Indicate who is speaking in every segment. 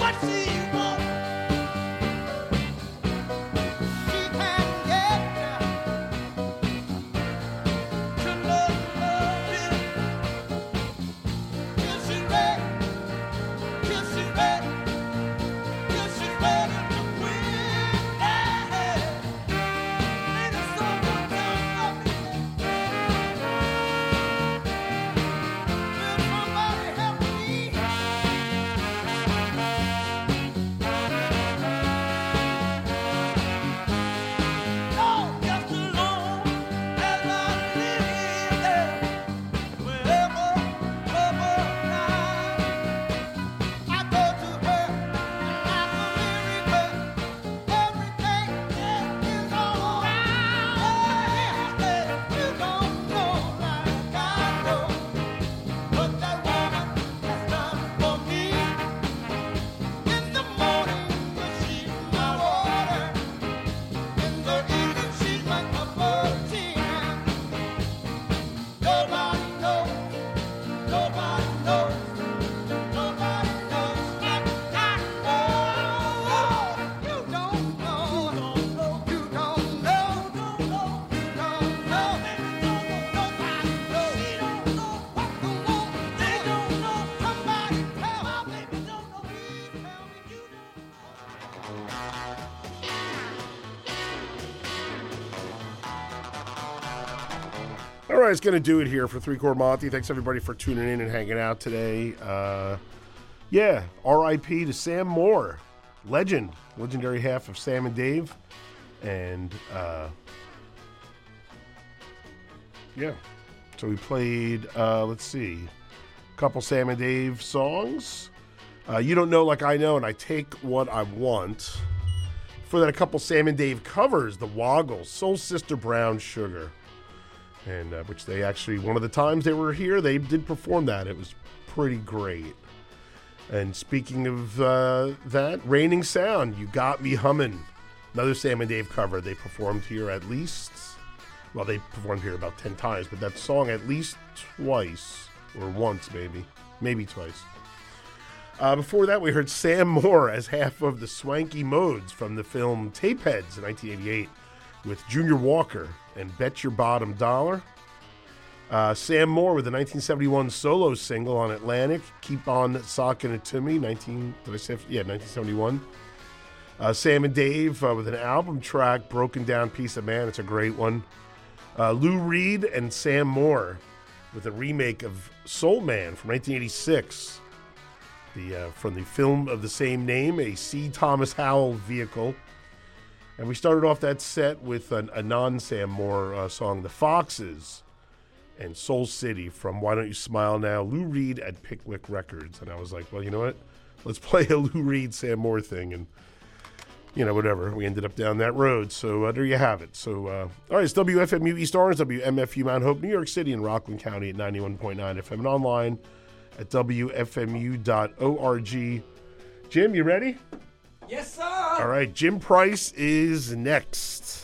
Speaker 1: All right, it's going to do it here for Three Chord Monty. Thanks, everybody, for tuning in and hanging out today. R.I.P. to Sam Moore, legendary half of Sam and Dave. And, so we played, a couple Sam and Dave songs. You Don't Know Like I Know, and I Take What I Want. For that, a couple Sam and Dave covers, the Woggles, Soul Sister Brown Sugar. And which they actually, one of the times they were here, they did perform that. It was pretty great. And speaking of that, Raining Sound, You Got Me Humming. Another Sam and Dave cover. They performed here at least, well, they performed here about 10 times, but that song at least twice, or once maybe twice. Before that, we heard Sam Moore as half of the Swanky Modes from the film Tapeheads in 1988 with Junior Walker and Bet Your Bottom Dollar. Sam Moore with the 1971 solo single on Atlantic, Keep On Sockin' It To Me, 1971. Sam and Dave with an album track, Broken Down Piece of Man. It's a great one. Lou Reed and Sam Moore with a remake of Soul Man from 1986. From the film of the same name, a C. Thomas Howell vehicle. And we started off that set with a non-Sam Moore song, The Foxes, and Soul City from Why Don't You Smile Now, Lou Reed at Pickwick Records. And I was like, well, you know what? Let's play a Lou Reed, Sam Moore thing. And, whatever. We ended up down that road. So there you have it. So, all right, it's WFMU East Orange, WMFU Mount Hope, New York City, and Rockland County at 91.9 FM, and online at WFMU.org. Jim, you ready?
Speaker 2: Yes, sir.
Speaker 1: All right, Jim Price is next.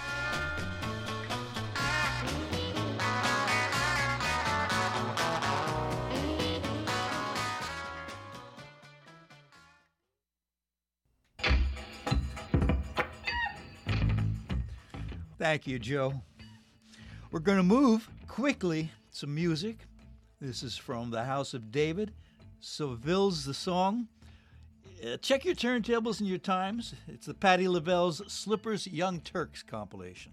Speaker 2: Thank you, Joe. We're going to move quickly. Some music. This is from the House of David. Seville's the song. Check your turntables and your times. It's the Patti LaBelle's Slippers Young Turks compilation.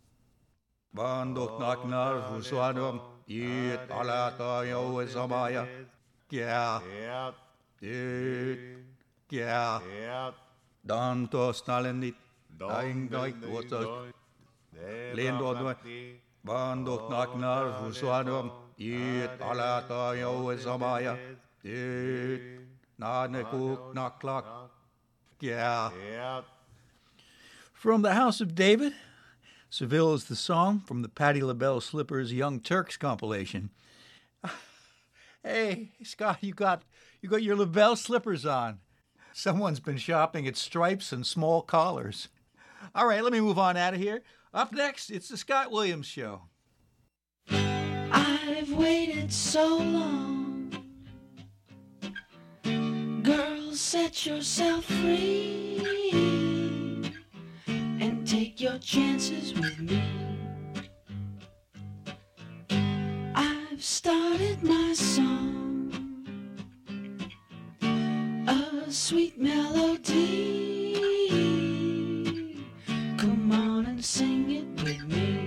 Speaker 2: From the House of David, Seville is the song from the Patti LaBelle Slippers Young Turks compilation. Hey, Scott, you got your LaBelle slippers on. Someone's been shopping at Stripes and small collars. All right, let me move on out of here. Up next, it's the Scott Williams Show.
Speaker 3: I've waited so long. Girls set yourself free and take your chances with me. I've started my song, a sweet melody. Come on and sing it with me.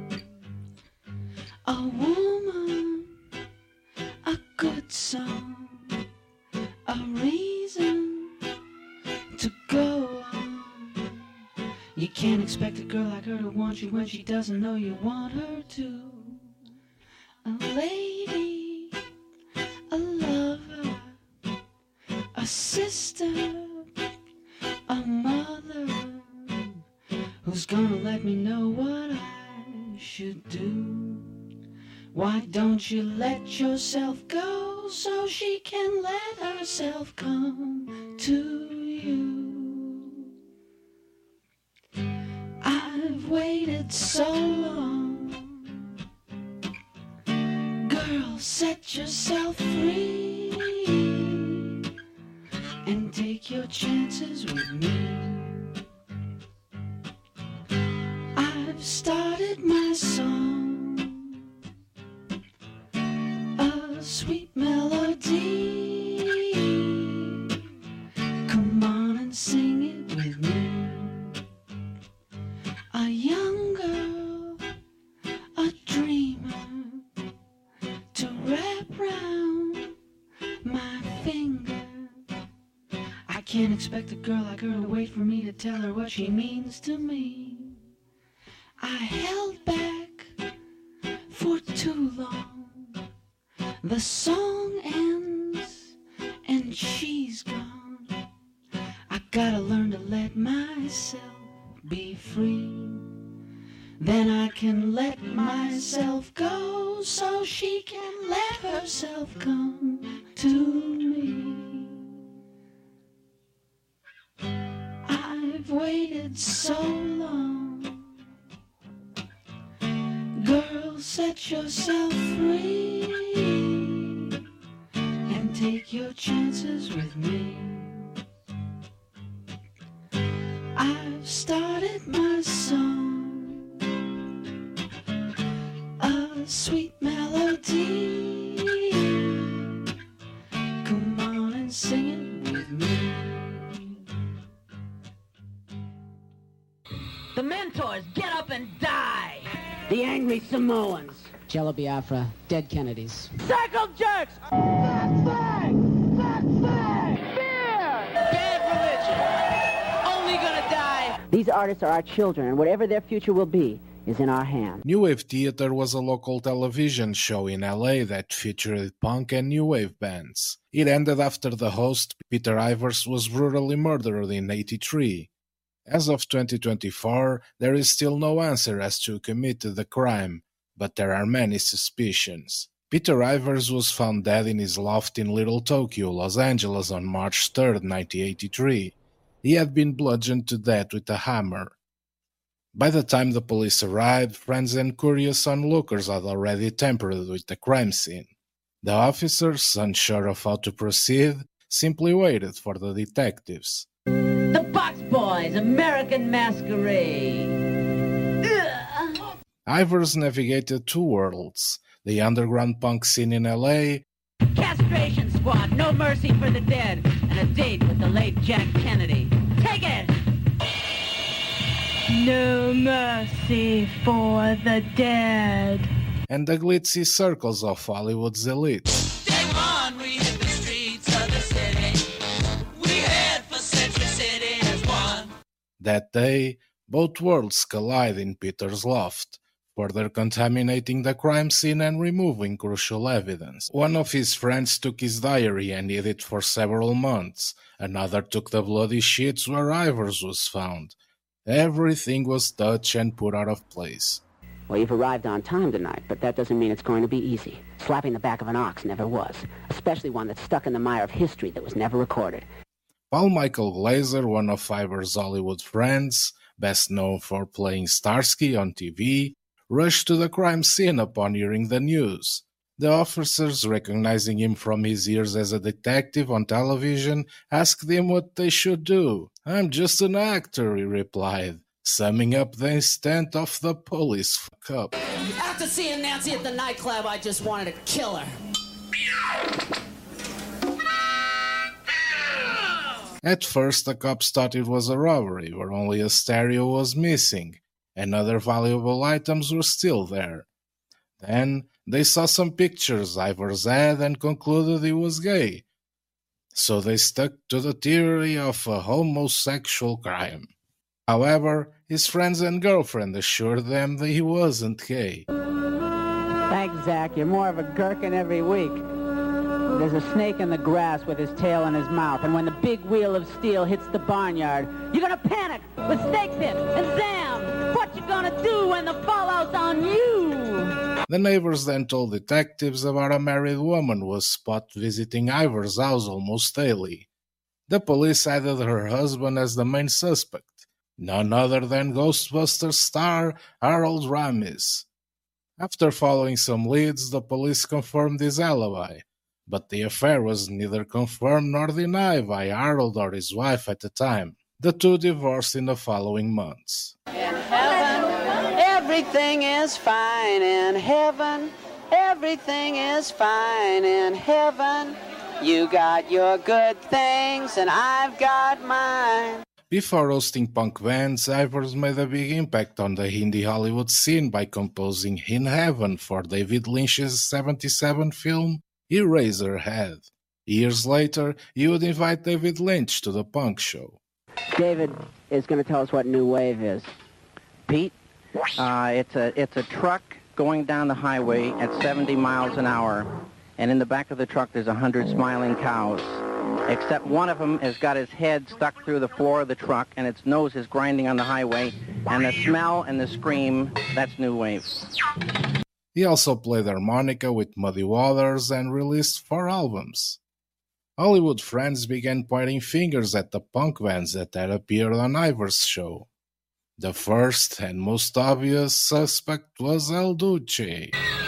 Speaker 3: A woman, a good song, a reason to go on. You can't expect a girl like her to want you when she doesn't know you want her to. A lady, a lover, a sister, a mother, who's gonna let me know what I should do. Why don't you let yourself go so she can let herself come to you? I've waited so long. Girl, set yourself free and take your chances with me. I've started my song, a sweet melody. Come on and sing it with me. A young girl, a dreamer, to wrap round my finger. I can't expect a girl like her to wait for me to tell her what she means to me. I held back for too long. The song ends and she's gone. I gotta learn to let myself be free. Then I can let myself go so she can let herself come to me. I've waited so long. Girl, set yourself free and take your chances with me. I've started my song, a sweet melody. Come on and sing it with me.
Speaker 4: The mentors, get up and die!
Speaker 5: The angry Samoans.
Speaker 6: Jello Biafra, dead Kennedys.
Speaker 4: Circle jerks! That flag! That flag! Fear! Bad religion! Only gonna die!
Speaker 5: These artists are our children, and whatever their future will be is in our hands.
Speaker 7: New Wave Theater was a local television show in LA that featured punk and new wave bands. It ended after the host, Peter Ivers, was brutally murdered in '83. As of 2024, there is still no answer as to who committed the crime, but there are many suspicions. Peter Ivers was found dead in his loft in Little Tokyo, Los Angeles on March 3, 1983. He had been bludgeoned to death with a hammer. By the time the police arrived, friends and curious onlookers had already tampered with the crime scene. The officers, unsure of how to proceed, simply waited for the detectives.
Speaker 4: The Box Boys, American Masquerade!
Speaker 7: Ivers navigated two worlds, the underground punk scene in LA,
Speaker 4: Castration Squad, No Mercy for the Dead, and a date with the late Jack Kennedy. Take it! No mercy for the dead.
Speaker 7: and the glitzy circles of Hollywood's elite.
Speaker 3: Day one, we hit the streets of the city. We head for Century City as one.
Speaker 7: That day, both worlds collide in Peter's loft, further contaminating the crime scene and removing crucial evidence. One of his friends took his diary and hid it for several months. Another took the bloody sheets where Ivers was found. Everything was touched and put out of place.
Speaker 5: Well, you've arrived on time tonight, but that doesn't mean it's going to be easy. Slapping the back of an ox never was, especially one that's stuck in the mire of history that was never recorded.
Speaker 7: Paul Michael Glaser, one of Ivers' Hollywood friends, best known for playing Starsky on TV, rushed to the crime scene upon hearing the news. The officers, recognizing him from his years as a detective on television, asked him what they should do. "I'm just an actor," he replied, summing up the instant of the police fuck up.
Speaker 8: After seeing Nancy at the nightclub, I just wanted to kill her.
Speaker 7: At first, the cops thought it was a robbery, where only a stereo was missing, and other valuable items were still there. Then, they saw some pictures Ivers had and concluded he was gay. So they stuck to the theory of a homosexual crime. However, his friends and girlfriend assured them that he wasn't gay.
Speaker 5: Thanks, Zach. You're more of a gherkin every week. There's a snake in the grass with his tail in his mouth, and when the big wheel of steel hits the barnyard, you're gonna panic with snakes in, and zam! What you gonna do when the fallout's on you?
Speaker 7: The neighbors then told detectives about a married woman was spotted visiting Ivers' house almost daily. The police added her husband as the main suspect, none other than Ghostbusters star Harold Ramis. After following some leads, the police confirmed his alibi, but the affair was neither confirmed nor denied by Harold or his wife at the time. The two divorced in the following months.
Speaker 8: In heaven, everything is fine. In heaven, everything is fine. In heaven, you got your good things and I've got mine.
Speaker 7: Before hosting punk bands, Ivers made a big impact on the indie Hollywood scene by composing In Heaven for David Lynch's 1977 film Eraserhead. Years later, he would invite David Lynch to the punk show.
Speaker 5: David is going to tell us what New Wave is.
Speaker 9: Pete, it's a truck going down the highway at 70 miles an hour, and in the back of the truck there's 100 smiling cows. Except one of them has got his head stuck through the floor of the truck, and its nose is grinding on the highway, and the smell and the scream, that's New Wave.
Speaker 7: He also played harmonica with Muddy Waters and released 4 albums. Hollywood friends began pointing fingers at the punk bands that had appeared on Ivers' show. The first and most obvious suspect was El Duce.